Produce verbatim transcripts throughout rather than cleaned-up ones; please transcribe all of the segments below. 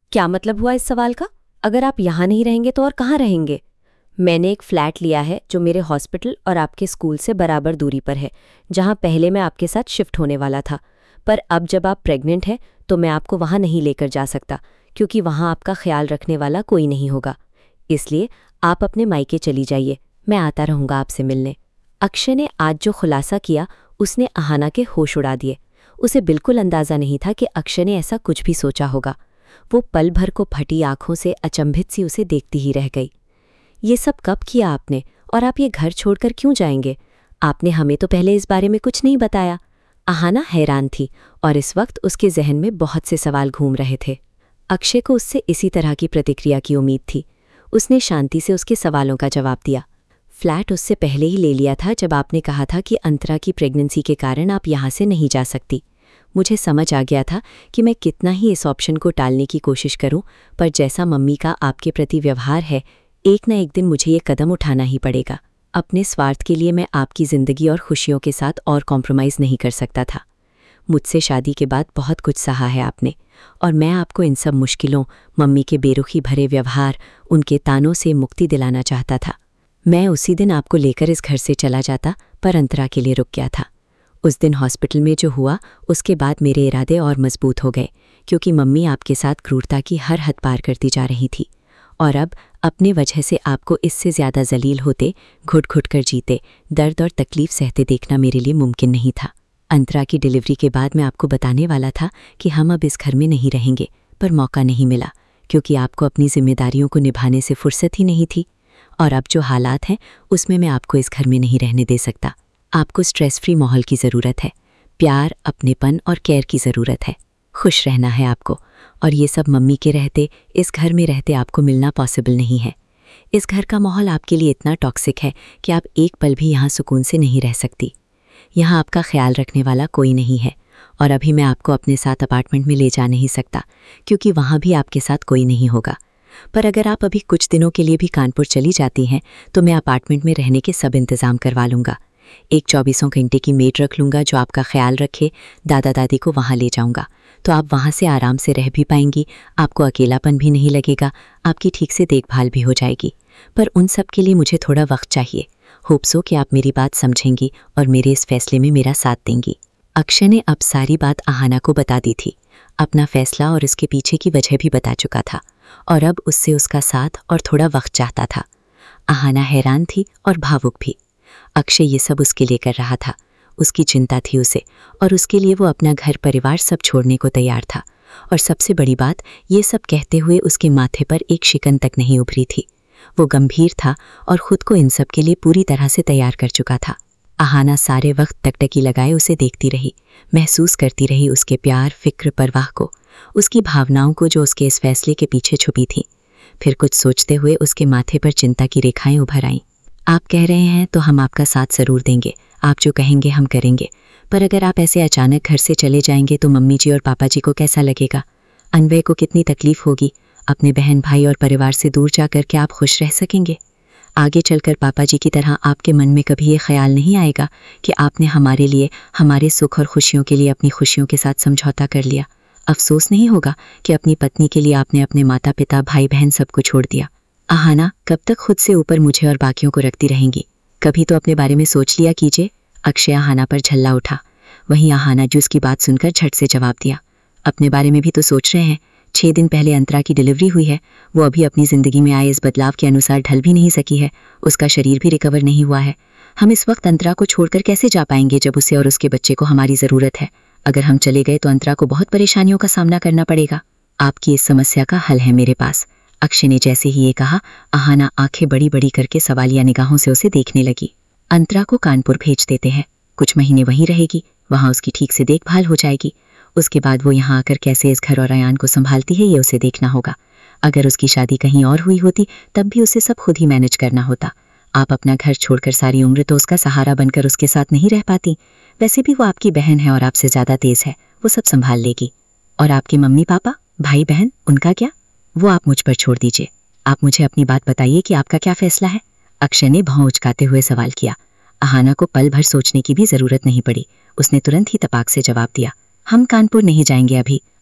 क्या मतलब हुआ इस सवाल का? अगर आप यहाँ नहीं रहेंगे तो और कहाँ रहेंगे? मैंने एक फ्लैट लिया है जो मेरे हॉस्पिटल और आपके स्कूल से बराबर दूरी पर है, जहाँ पहले मैं आपके साथ शिफ्ट होने वाला था। पर अब जब आप प्रेग्नेंट हैं तो मैं आपको वहाँ नहीं लेकर जा सकता, क्योंकि वहाँ आपका ख्याल रखने वाला कोई नहीं होगा। इसलिए आप अपने मायके चली जाइए, मैं आता रहूँगा आपसे मिलने। अक्षय ने आज जो खुलासा किया उसने अहाना के होश उड़ा दिए। उसे बिल्कुल अंदाज़ा नहीं था कि अक्षय ने ऐसा कुछ भी सोचा होगा। वो पल भर को फटी आंखों से अचंभित सी उसे देखती ही रह गई। ये सब कब किया आपने, और आप ये घर छोड़कर क्यों जाएंगे? आपने हमें तो पहले इस बारे में कुछ नहीं बताया। अहाना हैरान थी और इस वक्त उसके जहन में बहुत से सवाल घूम रहे थे। अक्षय को उससे इसी तरह की प्रतिक्रिया की उम्मीद थी। उसने शांति से उसके सवालों का जवाब दिया। फ्लैट उससे पहले ही ले लिया था जब आपने कहा था कि अंतरा की प्रेगनेंसी के कारण आप यहाँ से नहीं जा सकती। मुझे समझ आ गया था कि मैं कितना ही इस ऑप्शन को टालने की कोशिश करूं, पर जैसा मम्मी का आपके प्रति व्यवहार है, एक न एक दिन मुझे ये कदम उठाना ही पड़ेगा। अपने स्वार्थ के लिए मैं आपकी ज़िंदगी और खुशियों के साथ और कॉम्प्रोमाइज़ नहीं कर सकता था। मुझसे शादी के बाद बहुत कुछ सहा है आपने, और मैं आपको इन सब मुश्किलों, मम्मी के बेरुखी भरे व्यवहार, उनके तानों से मुक्ति दिलाना चाहता था। मैं उसी दिन आपको लेकर इस घर से चला जाता, पर अंतरा के लिए रुक गया था। उस दिन हॉस्पिटल में जो हुआ उसके बाद मेरे इरादे और मजबूत हो गए, क्योंकि मम्मी आपके साथ क्रूरता की हर हद पार करती जा रही थी। और अब अपने वजह से आपको इससे ज़्यादा जलील होते, घुट घुट कर जीते, दर्द और तकलीफ सहते देखना मेरे लिए मुमकिन नहीं था। अंतरा की डिलीवरी के बाद मैं आपको बताने वाला था कि हम अब इस घर में नहीं रहेंगे, पर मौका नहीं मिला, क्योंकि आपको अपनी जिम्मेदारियों को निभाने से फुर्सत ही नहीं थी। और अब जो हालात हैं उसमें मैं आपको इस घर में नहीं रहने दे सकता। आपको स्ट्रेस फ्री माहौल की ज़रूरत है, प्यार, अपनेपन और केयर की ज़रूरत है। खुश रहना है आपको, और ये सब मम्मी के रहते, इस घर में रहते आपको मिलना पॉसिबल नहीं है। इस घर का माहौल आपके लिए इतना टॉक्सिक है कि आप एक पल भी यहाँ सुकून से नहीं रह सकती। यहाँ आपका ख्याल रखने वाला कोई नहीं है, और अभी मैं आपको अपने साथ अपार्टमेंट में ले जा नहीं सकता, क्योंकि वहाँ भी आपके साथ कोई नहीं होगा। पर अगर आप अभी कुछ दिनों के लिए भी कानपुर चली जाती हैं तो मैं अपार्टमेंट में रहने के सब इंतज़ाम करवा लूँगा। एक चौबीसों घंटे की मेड रख लूँगा जो आपका ख्याल रखे। दादा दादी को वहाँ ले जाऊँगा तो आप वहाँ से आराम से रह भी पाएंगी, आपको अकेलापन भी नहीं लगेगा, आपकी ठीक से देखभाल भी हो जाएगी। पर उन सब के लिए मुझे थोड़ा वक्त चाहिए। होप सो कि आप मेरी बात समझेंगी और मेरे इस फैसले में मेरा साथ देंगी। अक्षय ने अब सारी बात अहाना को बता दी थी। अपना फैसला और उसके पीछे की वजह भी बता चुका था, और अब उससे उसका साथ और थोड़ा वक्त चाहता था। अहाना हैरान थी और भावुक भी। अक्षय ये सब उसके लिए कर रहा था, उसकी चिंता थी उसे, और उसके लिए वो अपना घर परिवार सब छोड़ने को तैयार था। और सबसे बड़ी बात, ये सब कहते हुए उसके माथे पर एक शिकन तक नहीं उभरी थी। वो गंभीर था और खुद को इन सब के लिए पूरी तरह से तैयार कर चुका था। अहाना सारे वक्त टकटकी लगाए उसे देखती रही, महसूस करती रही उसके प्यार, फिक्र, परवाह को, उसकी भावनाओं को जो उसके इस फैसले के पीछे छुपी थी। फिर कुछ सोचते हुए उसके माथे पर चिंता की रेखाएं उभर आईं। आप कह रहे हैं तो हम आपका साथ ज़रूर देंगे, आप जो कहेंगे हम करेंगे। पर अगर आप ऐसे अचानक घर से चले जाएंगे तो मम्मी जी और पापा जी को कैसा लगेगा? अन्वय को कितनी तकलीफ होगी? अपने बहन भाई और परिवार से दूर जाकर क्या आप खुश रह सकेंगे? आगे चलकर पापा जी की तरह आपके मन में कभी ये ख्याल नहीं आएगा कि आपने हमारे लिए, हमारे सुख और खुशियों के लिए अपनी खुशियों के साथ समझौता कर लिया? अफसोस नहीं होगा कि अपनी पत्नी के लिए आपने अपने माता पिता, भाई बहन सबको छोड़ दिया? अहाना, कब तक खुद से ऊपर मुझे और बाकियों को रखती रहेंगी? कभी तो अपने बारे में सोच लिया कीजिए। अक्षय अहाना पर झल्ला उठा। वहीं अहाना जो उसकी बात सुनकर झट से जवाब दिया। अपने बारे में भी तो सोच रहे हैं। छः दिन पहले अंतरा की डिलीवरी हुई है, वो अभी अपनी ज़िंदगी में आए इस बदलाव के अनुसार ढल भी नहीं सकी है, उसका शरीर भी रिकवर नहीं हुआ है। हम इस वक्त अंतरा को छोड़कर कैसे जा पाएंगे जब उसे और उसके बच्चे को हमारी ज़रूरत है? अगर हम चले गए तो अंतरा को बहुत परेशानियों का सामना करना पड़ेगा। आपकी इस समस्या का हल है मेरे पास। अक्षय ने जैसे ही ये कहा, अहाना आंखें बड़ी बड़ी करके सवालिया निगाहों से उसे देखने लगी। अंतरा को कानपुर भेज देते हैं, कुछ महीने वहीं रहेगी, वहाँ उसकी ठीक से देखभाल हो जाएगी। उसके बाद वो यहाँ आकर कैसे इस घर और अयान को संभालती है ये उसे देखना होगा। अगर उसकी शादी कहीं और हुई होती तब भी उसे सब खुद ही मैनेज करना होता। आप अपना घर छोड़कर सारी उम्र तो उसका सहारा बनकर उसके साथ नहीं रह पाती। वैसे भी वो आपकी बहन है और आपसे ज़्यादा तेज़ है, वो सब संभाल लेगी। और आपके मम्मी पापा, भाई बहन, उनका क्या? वो आप मुझ पर छोड़ दीजिए। आप मुझे अपनी बात बताइए कि आपका क्या फैसला है? अक्षय ने भौं उचकाते हुए सवाल किया। अहाना को पल भर सोचने की भी ज़रूरत नहीं पड़ी, उसने तुरंत ही तपाक से जवाब दिया। हम कानपुर नहीं जाएंगे अभी,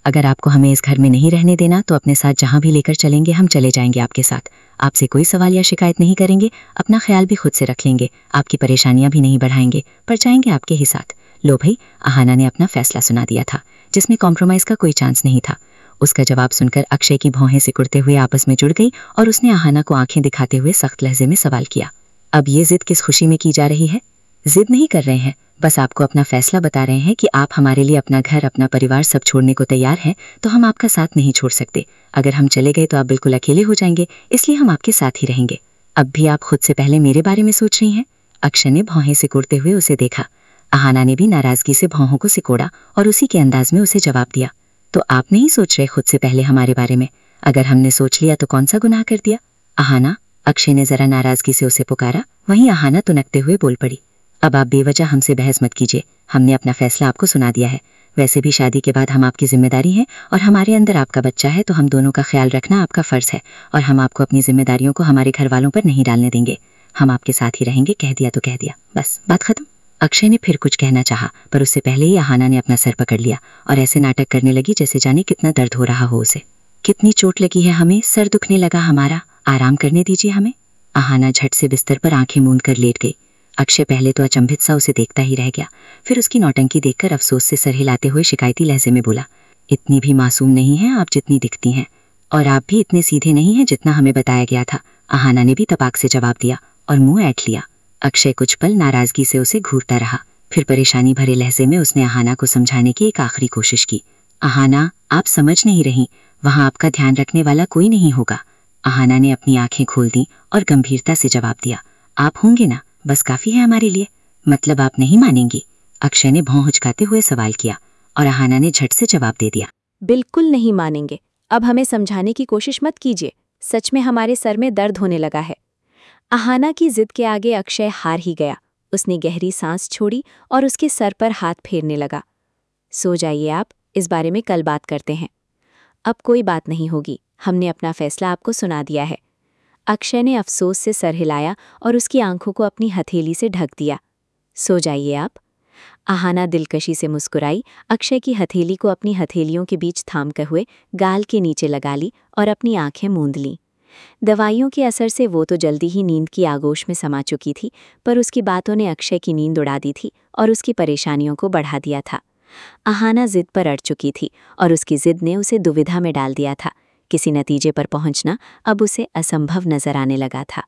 अगर आपको हमें इस घर में नहीं रहने देना तो अपने साथ जहाँ भी लेकर चलेंगे हम चले जाएंगे आपके साथ। आपसे कोई सवाल या शिकायत नहीं करेंगे, अपना ख्याल भी खुद से रख लेंगे, आपकी परेशानियां भी नहीं बढ़ाएंगे, पर जाएंगे आपके ही साथ। लो भाई, अहाना ने अपना फैसला सुना दिया था, जिसमें कॉम्प्रोमाइज़ का कोई चांस नहीं था। उसका जवाब सुनकर अक्षय की भौहें सिकुड़ते हुए आपस में जुड़ गई और उसने अहाना को आंखें दिखाते हुए सख्त लहजे में सवाल किया। अब ये जिद किस खुशी में की जा रही है? जिद नहीं कर रहे हैं, बस आपको अपना फैसला बता रहे हैं कि आप हमारे लिए अपना घर, अपना परिवार सब छोड़ने को तैयार हैं, तो हम आपका साथ नहीं छोड़ सकते। अगर हम चले गए तो आप बिल्कुल अकेले हो जाएंगे, इसलिए हम आपके साथ ही रहेंगे। अब भी आप खुद से पहले मेरे बारे में सोच रही हैं? अक्षय ने भौहें सिकोड़ते हुए उसे देखा। अहाना ने भी नाराजगी से भौहों को सिकोड़ा और उसी के अंदाज में उसे जवाब दिया। तो आप नहीं सोच रहे खुद से पहले हमारे बारे में? अगर हमने सोच लिया तो कौन सा गुनाह कर दिया? अहाना, अक्षय ने जरा नाराजगी से उसे पुकारा। वहीं अहाना तुनकते हुए बोल पड़ी, अब आप बेवजह हमसे बहस मत कीजिए, हमने अपना फैसला आपको सुना दिया है। वैसे भी शादी के बाद हम आपकी जिम्मेदारी हैं और हमारे अंदर आपका बच्चा है, तो हम दोनों का ख्याल रखना आपका फर्ज है और हम आपको अपनी जिम्मेदारियों को हमारे घर वालों पर नहीं डालने देंगे। हम आपके साथ ही रहेंगे, कह दिया तो कह दिया, बस बात खत्म। अक्षय ने फिर कुछ कहना चाहा, पर उससे पहले ही अहाना ने अपना सर पकड़ लिया और ऐसे नाटक करने लगी जैसे जाने कितना दर्द हो रहा हो उसे। कितनी चोट लगी है हमें, सर दुखने लगा हमारा, आराम करने दीजिए हमें। अहाना झट से बिस्तर पर आंखें मूंद कर लेट गई। अक्षय पहले तो अचंभित सा उसे देखता ही रह गया, फिर उसकी नौटंकी देखकर अफसोस से सर हिलाते हुए शिकायती लहजे में बोला, इतनी भी मासूम नहीं हैं आप जितनी दिखती हैं, और आप भी इतने सीधे नहीं हैं जितना हमें बताया गया था। अहाना ने भी तपाक से जवाब दिया और मुंह ऐंठ लिया। अक्षय कुछ पल नाराजगी से उसे घूरता रहा, फिर परेशानी भरे लहजे में उसने अहाना को समझाने की एक आखिरी कोशिश की। अहाना, आप समझ नहीं रही, वहां आपका ध्यान रखने वाला कोई नहीं होगा। अहाना ने अपनी आंखें खोल दी और गंभीरता से जवाब दिया, आप होंगे ना, बस काफी है हमारे लिए। मतलब आप नहीं मानेंगी? अक्षय ने भौं हुचकाते हुए सवाल किया और अहाना ने झट से जवाब दे दिया, बिल्कुल नहीं मानेंगे। अब हमें समझाने की कोशिश मत कीजिए, सच में हमारे सर में दर्द होने लगा है। अहाना की जिद के आगे अक्षय हार ही गया। उसने गहरी सांस छोड़ी और उसके सर पर हाथ फेरने लगा। सो जाइए आप, इस बारे में कल बात करते हैं। अब कोई बात नहीं होगी, हमने अपना फैसला आपको सुना दिया है। अक्षय ने अफसोस से सर हिलाया और उसकी आंखों को अपनी हथेली से ढक दिया। सो जाइए आप। अहाना दिलकशी से मुस्कुराई, अक्षय की हथेली को अपनी हथेलियों के बीच थामकर हुए गाल के नीचे लगा ली और अपनी आंखें मूंद लीं। दवाइयों के असर से वो तो जल्दी ही नींद की आगोश में समा चुकी थी, पर उसकी बातों ने अक्षय की नींद उड़ा दी थी और उसकी परेशानियों को बढ़ा दिया था। अहाना जिद पर अड़ चुकी थी और उसकी जिद ने उसे दुविधा में डाल दिया था। किसी नतीजे पर पहुंचना अब उसे असंभव नजर आने लगा था।